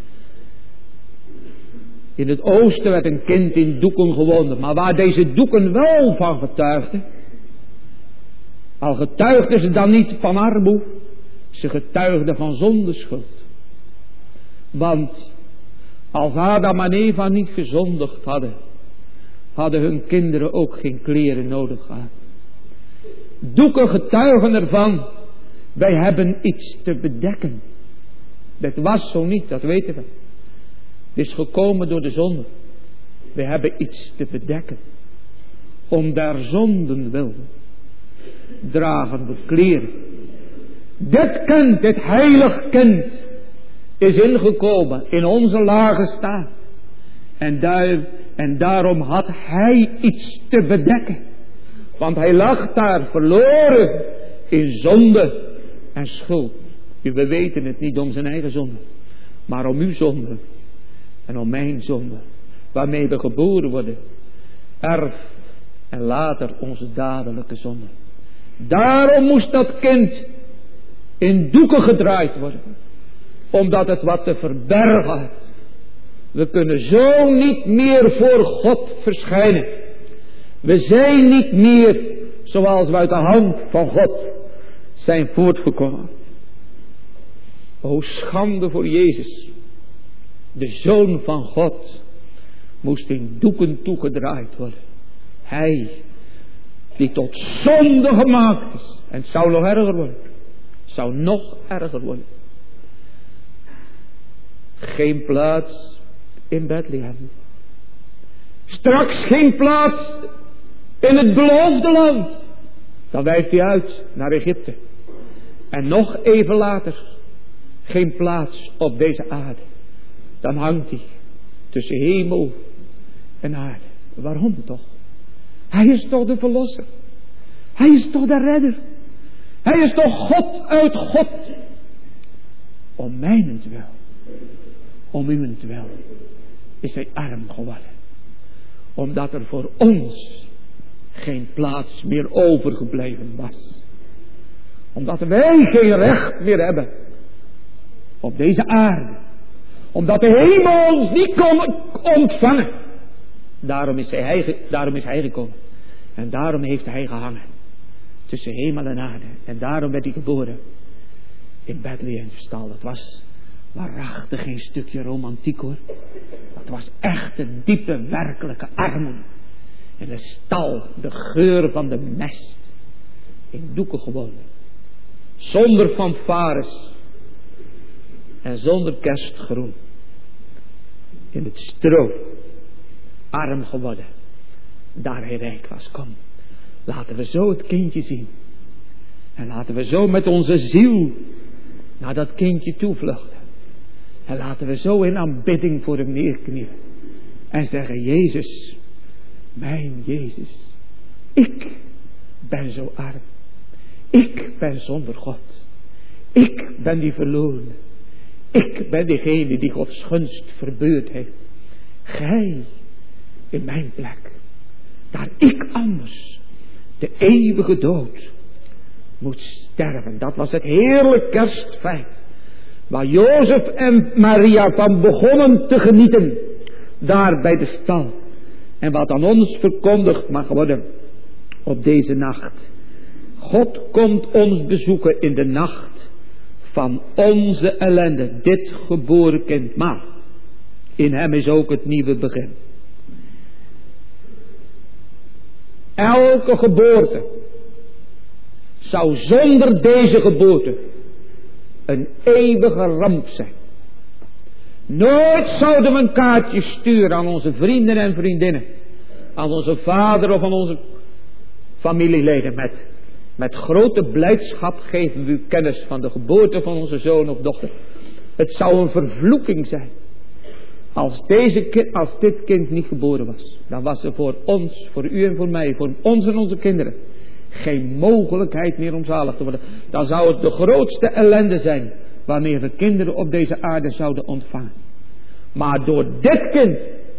In het oosten werd een kind in doeken gewonden. Maar waar deze doeken wel van getuigden. Al getuigden ze dan niet van armoede. Ze getuigden van zondeschuld. Want als Adam en Eva niet gezondigd hadden, hadden hun kinderen ook geen kleren nodig gehad. Doeken getuigen ervan. Wij hebben iets te bedekken. Dat was zo niet, dat weten we. Het is gekomen door de zonde. We hebben iets te bedekken. Om der zonden wil dragen we kleren. Dit kind, dit heilig kind, is ingekomen in onze lage staat. En daarom had hij iets te bedekken. Want hij lag daar verloren in zonde en schuld. We weten het niet om zijn eigen zonde, maar om uw zonde en om mijn zonde, waarmee we geboren worden, erf en later onze dadelijke zonde. Daarom moest dat kind in doeken gedraaid worden, omdat het wat te verbergen had. We kunnen zo niet meer voor God verschijnen. We zijn niet meer zoals we uit de hand van God zijn voortgekomen. O schande voor Jezus. De Zoon van God moest in doeken toegedraaid worden. Hij die tot zonde gemaakt is. En het zou nog erger worden. Het zou nog erger worden. Geen plaats in Bethlehem. Straks geen plaats in het beloofde land. Dan wijkt hij uit naar Egypte. En nog even later geen plaats op deze aarde. Dan hangt hij tussen hemel en aarde. Waarom toch? Hij is toch de verlosser. Hij is toch de redder. Hij is toch God uit God. Om mijnentwil, om uwentwil is hij arm geworden. Omdat er voor ons geen plaats meer overgebleven was. Omdat wij geen recht meer hebben op deze aarde. Omdat de hemel ons niet kon ontvangen. Daarom is hij gekomen. En daarom heeft hij gehangen. Tussen hemel en aarde. En daarom werd hij geboren. In Bethlehem's stal. Dat was waarachtig geen stukje romantiek hoor. Dat was echt een diepe werkelijke armoede. In de stal de geur van de mest. In doeken gewonnen. Zonder fanfares. En zonder kerstgroen. In het stro. Arm geworden. Daar hij rijk was. Kom. Laten we zo het kindje zien. En laten we zo met onze ziel naar dat kindje toevluchten. En laten we zo in aanbidding voor hem neerknielen. En zeggen, Jezus, mijn Jezus, ik ben zo arm. Ik ben zonder God. Ik ben die verlorene. Ik ben degene die Gods gunst verbeurd heeft. Gij in mijn plek. Daar ik anders de eeuwige dood moet sterven. Dat was het heerlijk kerstfeit. Waar Jozef en Maria van begonnen te genieten. Daar bij de stal. En wat aan ons verkondigd mag worden op deze nacht. God komt ons bezoeken in de nacht van onze ellende. Dit geboren kind. Maar in hem is ook het nieuwe begin. Elke geboorte zou zonder deze geboorte een eeuwige ramp zijn. Nooit zouden we een kaartje sturen aan onze vrienden en vriendinnen. Aan onze vader of aan onze familieleden. Met grote blijdschap geven we u kennis van de geboorte van onze zoon of dochter. Het zou een vervloeking zijn. Als dit kind niet geboren was. Dan was er voor ons, voor u en voor mij, voor ons en onze kinderen. Geen mogelijkheid meer om zalig te worden. Dan zou het de grootste ellende zijn. Wanneer we kinderen op deze aarde zouden ontvangen. Maar door dit kind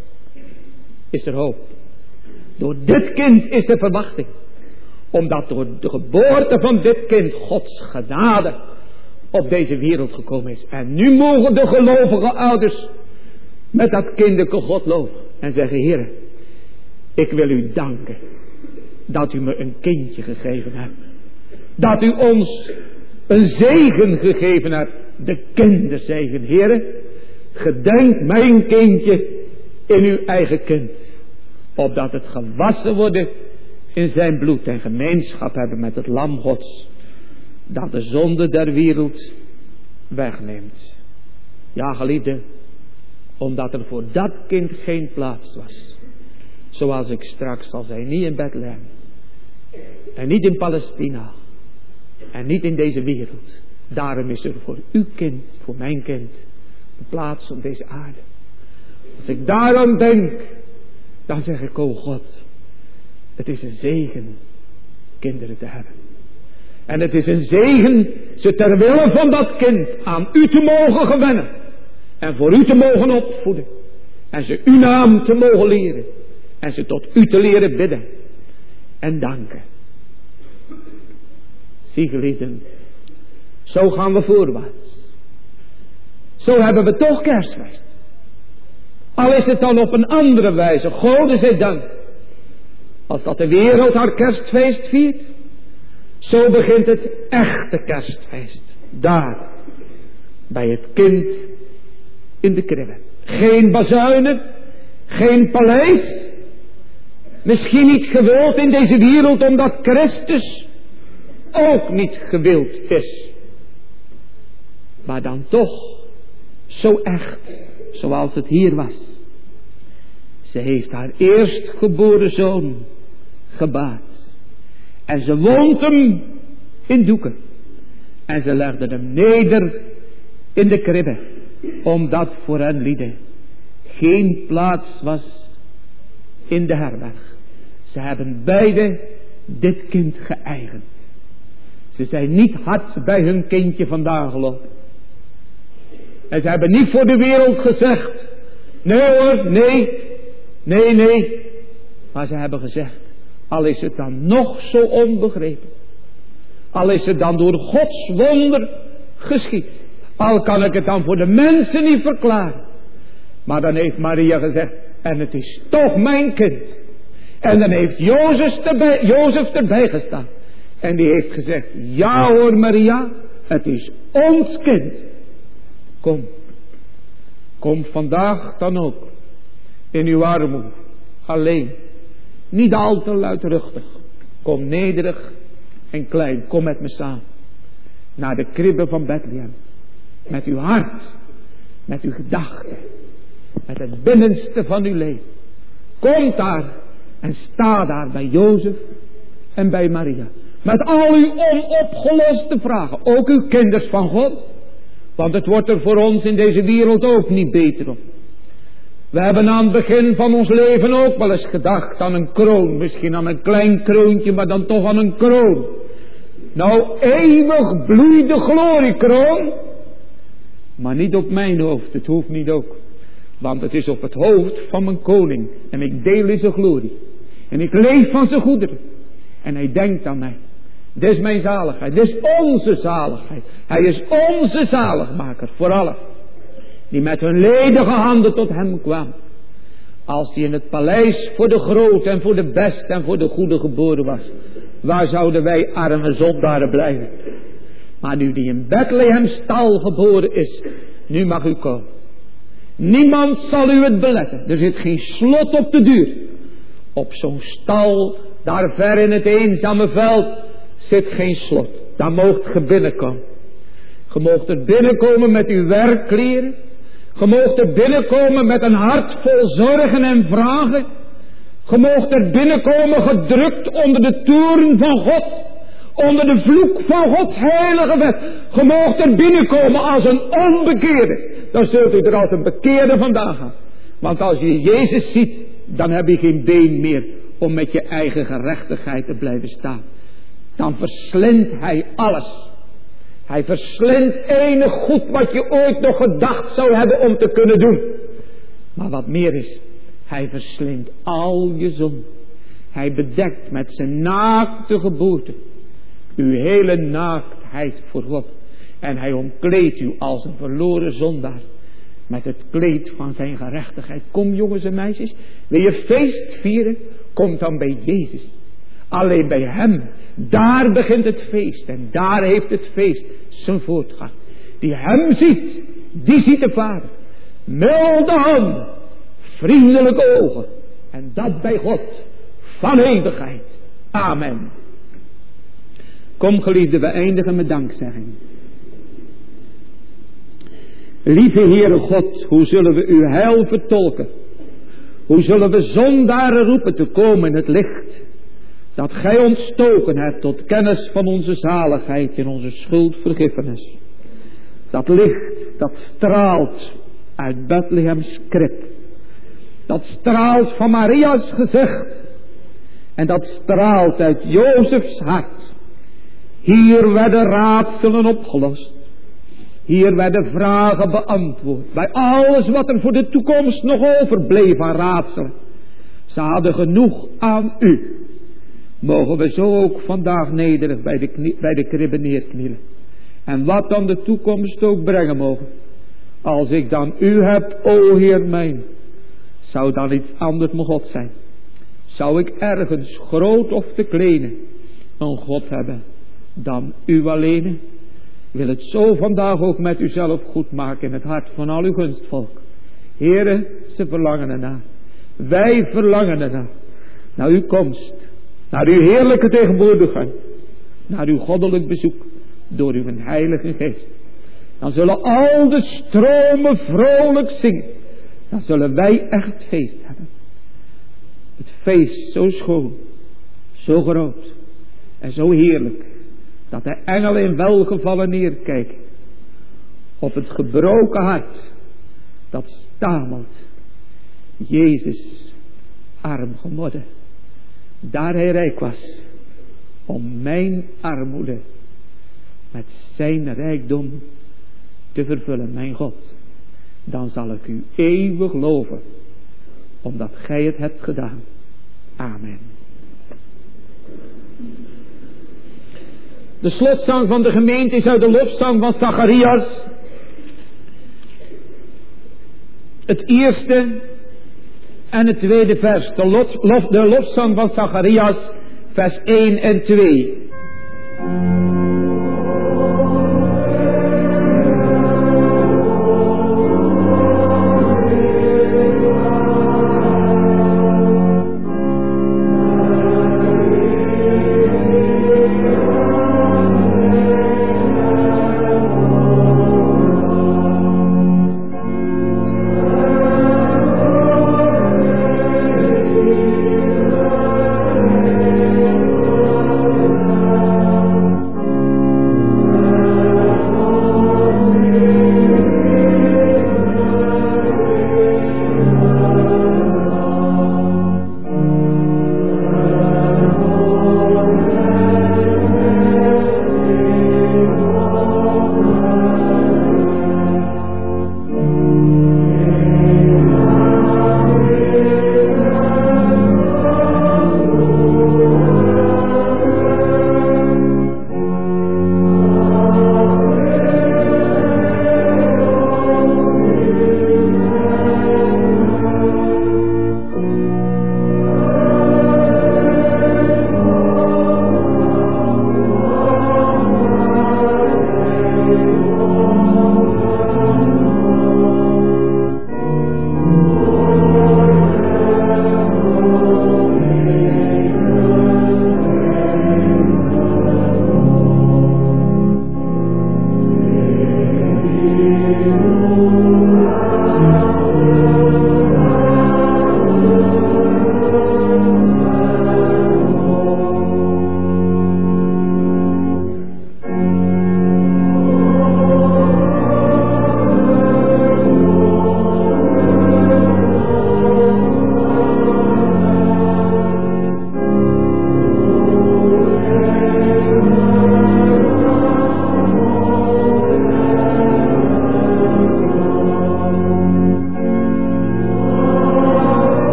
is er hoop. Door dit kind is er verwachting. Omdat door de geboorte van dit kind Gods genade op deze wereld gekomen is. En nu mogen de gelovige ouders met dat kinderke God loven. En zeggen: Heere, ik wil u danken dat u me een kindje gegeven hebt. Dat u ons een zegen gegeven hebt. De kinderzegen. Heere, gedenk mijn kindje in uw eigen kind. Opdat het gewassen worden in zijn bloed. En gemeenschap hebben met het lam Gods. Dat de zonde der wereld wegneemt. Ja, geliefde. Omdat er voor dat kind geen plaats was. Zoals ik straks zal zijn. Niet in Bethlehem. En niet in Palestina. En niet in deze wereld. Daarom is er voor uw kind, voor mijn kind, een plaats op deze aarde. Als ik daaraan denk, dan zeg ik: o God, het is een zegen kinderen te hebben. En het is een zegen ze ter wille van dat kind aan u te mogen gewennen. En voor u te mogen opvoeden. En ze uw naam te mogen leren. En ze tot u te leren bidden. En danken. Zie geliefden. Zo gaan we voorwaarts. Zo hebben we toch kerstfeest. Al is het dan op een andere wijze. Gode zij dank. Als dat de wereld haar kerstfeest viert. Zo begint het echte kerstfeest. Daar. Bij het kind in de kribbe. Geen bazuinen. Geen paleis. Misschien niet gewild in deze wereld omdat Christus ook niet gewild is. Maar dan toch zo echt zoals het hier was. Ze heeft haar eerstgeboren zoon gebaard. En ze wond hem in doeken. En ze legde hem neder in de kribbe. Omdat voor hen lieden geen plaats was in de herberg. Ze hebben beide dit kind geëigend. Ze zijn niet hard bij hun kindje vandaan gelopen. En ze hebben niet voor de wereld gezegd: nee hoor, nee. Maar ze hebben gezegd: al is het dan nog zo onbegrepen. Al is het dan door Gods wonder geschied. Al kan ik het dan voor de mensen niet verklaren. Maar dan heeft Maria gezegd: en het is toch mijn kind. En dan heeft Jozef erbij gestaan. En die heeft gezegd: ja hoor Maria, het is ons kind. Kom vandaag dan ook in uw armoede, alleen, niet al te luidruchtig. Kom nederig en klein, kom met me samen naar de kribbe van Bethlehem. Met uw hart, met uw gedachten, met het binnenste van uw leven. Kom daar en sta daar bij Jozef en bij Maria. Met al uw onopgeloste vragen, ook uw kinders van God. Want het wordt er voor ons in deze wereld ook niet beter op. We hebben aan het begin van ons leven ook wel eens gedacht aan een kroon. Misschien aan een klein kroontje, maar dan toch aan een kroon. Nou, eeuwig bloeit de gloriekroon. Maar niet op mijn hoofd, het hoeft niet ook. Want het is op het hoofd van mijn koning. En ik deel in zijn glorie. En ik leef van zijn goederen. En hij denkt aan mij. Dit is mijn zaligheid. Dit is onze zaligheid. Hij is onze zaligmaker voor allen. Die met hun ledige handen tot hem kwamen. Als hij in het paleis voor de grote en voor de beste en voor de goede geboren was. Waar zouden wij arme zondaren blijven? Maar nu die in Bethlehem stal geboren is. Nu mag u komen. Niemand zal u het beletten. Er zit geen slot op de deur. Op zo'n stal, daar ver in het eenzame veld, zit geen slot. Daar moogt ge binnenkomen. Je moogt er binnenkomen met uw werkkleren. Je moogt er binnenkomen met een hart vol zorgen en vragen. Je moogt er binnenkomen gedrukt onder de toorn van God. Onder de vloek van Gods heilige wet. Je moogt er binnenkomen als een onbekeerde. Dan zult u er als een bekeerde vandaan gaan. Want als je Jezus ziet, dan heb je geen been meer om met je eigen gerechtigheid te blijven staan. Dan verslindt hij alles. Hij verslindt enig goed wat je ooit nog gedacht zou hebben om te kunnen doen. Maar wat meer is, hij verslindt al je zonde. Hij bedekt met zijn naakte geboorte uw hele naaktheid voor God. En hij omkleedt u als een verloren zondaar met het kleed van zijn gerechtigheid. Kom jongens en meisjes, wil je feest vieren? Kom dan bij Jezus. Alleen bij hem, daar begint het feest. En daar heeft het feest zijn voortgang. Die hem ziet, die ziet de Vader. Milde handen, vriendelijke ogen. En dat bij God, van eeuwigheid. Amen. Kom geliefden, we eindigen met dankzegging. Lieve Heere God, hoe zullen we uw heil vertolken? Hoe zullen we zondaren roepen te komen in het licht? Dat gij ontstoken hebt tot kennis van onze zaligheid en onze schuldvergiffenis. Dat licht, dat straalt uit Bethlehems krib. Dat straalt van Maria's gezicht. En dat straalt uit Jozefs hart. Hier werden raadselen opgelost. Hier werden vragen beantwoord. Bij alles wat er voor de toekomst nog overbleef aan raadselen. Ze hadden genoeg aan u. Mogen we zo ook vandaag nederig bij de kribben neerknielen. En wat dan de toekomst ook brengen mogen. Als ik dan u heb, o Heer mijn. Zou dan iets anders mijn God zijn. Zou ik ergens groot of te kleine een God hebben dan u alleen. Wil het zo vandaag ook met uzelf goed maken in het hart van al uw gunstvolk. Here, ze verlangen ernaar. Wij verlangen ernaar. Naar uw komst. Naar uw heerlijke tegenwoordigheid. Naar uw goddelijk bezoek. Door uw heilige geest. Dan zullen al de stromen vrolijk zingen. Dan zullen wij echt feest hebben. Het feest zo schoon. Zo groot. En zo heerlijk. Dat de engelen in welgevallen neerkijken. Op het gebroken hart. Dat stamelt. Jezus arm geworden. Daar hij rijk was. Om mijn armoede. Met zijn rijkdom te vervullen. Mijn God. Dan zal ik u eeuwig loven. Omdat gij het hebt gedaan. Amen. De slotzang van de gemeente is uit de lofzang van Zacharias. Het eerste en het tweede vers. De lofzang van Zacharias, vers 1 en 2.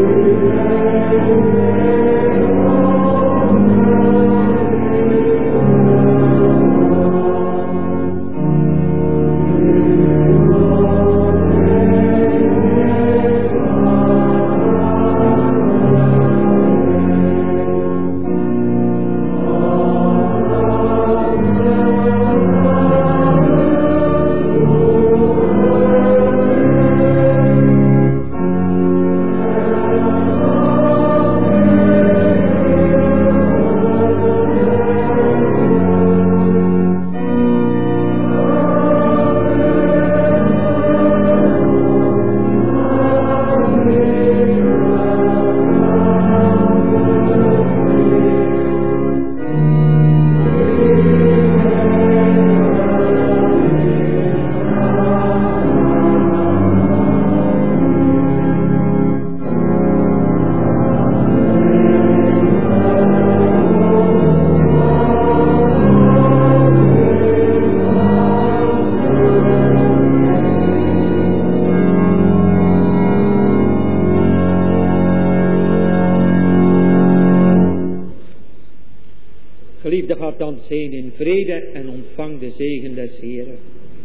Geliefde, gaat dan zijn in vrede en ontvang de zegen des Heeren.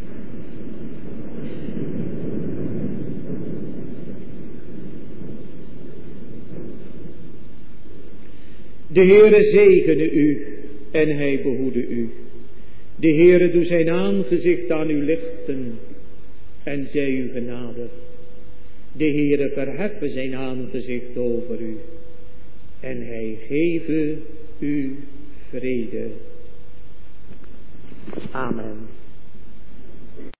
De Heere zegene u en hij behoede u. De Heere doe zijn aangezicht aan u lichten en zij u genadig. De Heere verheffen zijn aangezicht over u en hij geve u vrede. Amen.